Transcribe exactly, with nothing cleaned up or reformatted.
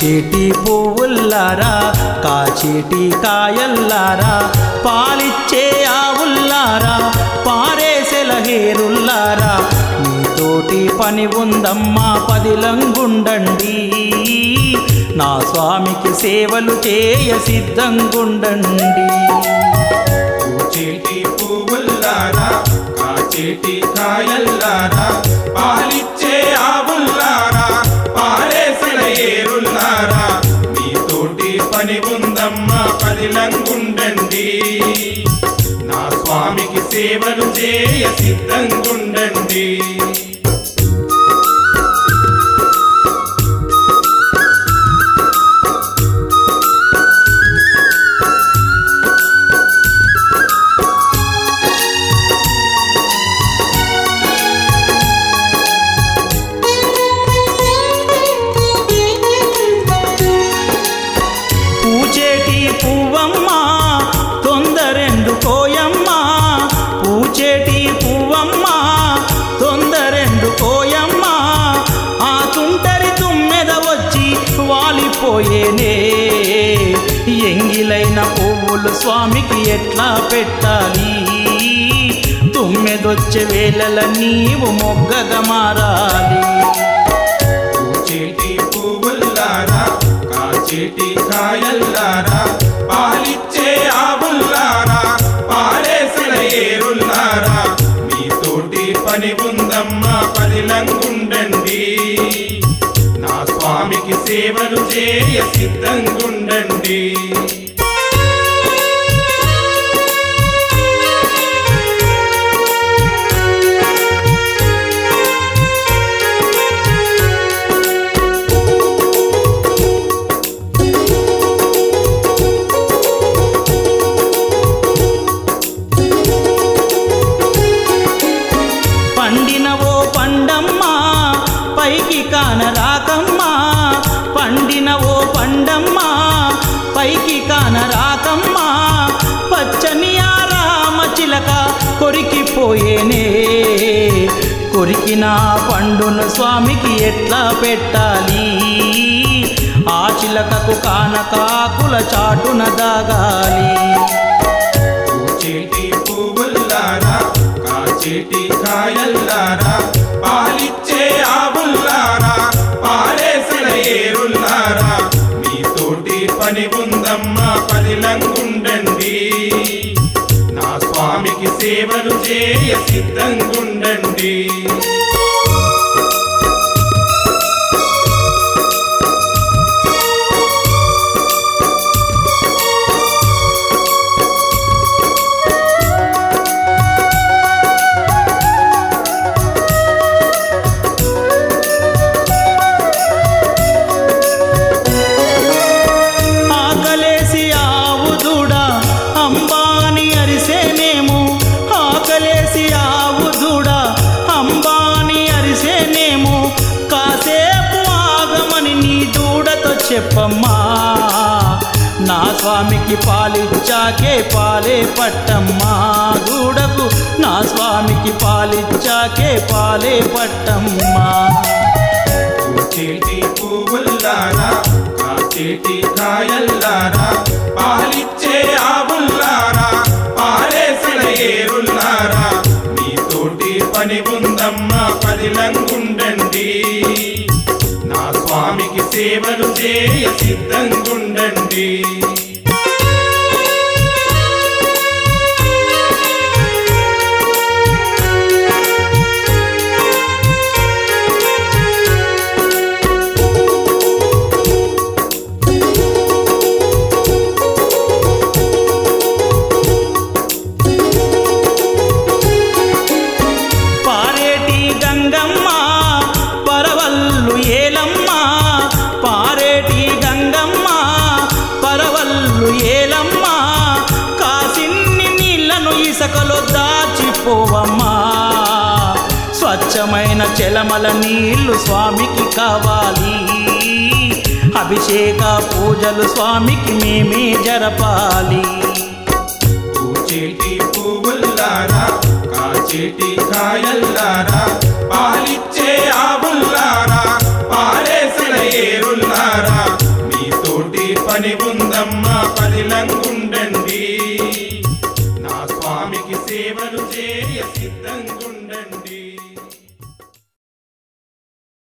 పూచేటి పువ్వుల్లారా కాచేటి కాయల్లారా పాలిచ్చే ఆవుల్లారా పారేసెల హేరుల్లారా మీతోటి పని ఉందమ్మా పదిలంగుండండి నా స్వామికి సేవలు చేయ సిద్ధంగుండండి పూచేటి పువ్వుల్లారా కాచేటి కాయల్లారా పాలిచ్చే ఆవుల్లారా పారేసిన ఏరుల్లారా మీతోటి పని ఉందమ్మా పదిలంగుండండి నా స్వామికి సేవలు చేయ సిద్ధంగుండండి పూచేటి పువ్వమ్మా తొందరెండు కోయమ్మా పూచేటి పువ్వమ్మా తొందరెండు కోయమ్మా ఆ తుంటరి తుమ్మెద వచ్చి వాలిపోయేనే ఎంగిలైన పువ్వులు స్వామికి ఎట్లా పెట్టాలి తుమ్మెదొచ్చే వేళల నీవు మొగ్గగా మారాలి పూచేటి పువ్వుల్లారా కాచేటి కాయల్లారా పాలిచ్చే ఆవుల్లారా పారేసిన ఏరుల్లారా మీతోటి పని ఉందమ్మా పదిలంగుండండి నా స్వామికి సేవలు చేయ సిద్ధంగుండండి పండినవో పండమ్మా పైకి కానరాకమ్మా పండినవో పండమ్మా పైకి కానరాకమ్మా పచ్చని ఆ రామ చిలక కొరికిపోయేనే కొరికిన పండును స్వామికి ఎట్లా పెట్టాలి ఆ చిలకకు కానకాకుల చాటున దాగాలి పూచేటి పువ్వుల్లారా కాచేటి కాయల్లారా పాలిచ్చే ఆవుల్లారా పారేసిన ఏరుల్లారా మీతోటి పని ఉందమ్మా పదిలంగుండండి నా స్వామికి సేవలు చేయ సిద్ధంగుండండి ఆకలేసి ఆవు దూడ అంబాని అరిసేనేమో ఆకలేసి ఆవు దూడ అంబాని అరిసేనేమో కాసేపు ఆగమని నీ దూడతో చెప్పమ్మా నా స్వామికి పాలిచ్చాకే పాలే పట్టమ్మా దూడకు నా స్వామికి పాలిచ్చాకే పాలే పట్టమ్మా పూచేటి పువ్వుల్లారా కాచేటి కాయల్లారా పాలిచ్చే ఆవుల్లారా పారేసిన ఏరుల్లారా మీతోటి పని ఉందమ్మా పదిలంగుండండి నా స్వామికి సేవలు చేయ సిద్ధంగుండండి పారేటి గంగమ్మ పరవల్లు ఏలమ్మ పారేటి గంగమ్మ పరవల్లు ఏలమ్మ కాసిన్ని నీళ్లను ఇసకలో దాచిపోవమ్మా స్వచ్ఛమైన చెలమల నీళ్లు స్వామికి కావాలి అభిషేక పూజలు స్వామికి మేమే జరపాలి పూచేటి పువ్వుల్లారా కాచేటి కాయల్లారా పాలిచ్చే ఆవుల్లారా పారేసిన ఏరుల్లారా పదమ్మ పదిలంగుండండి నా స్వామికి సేవలు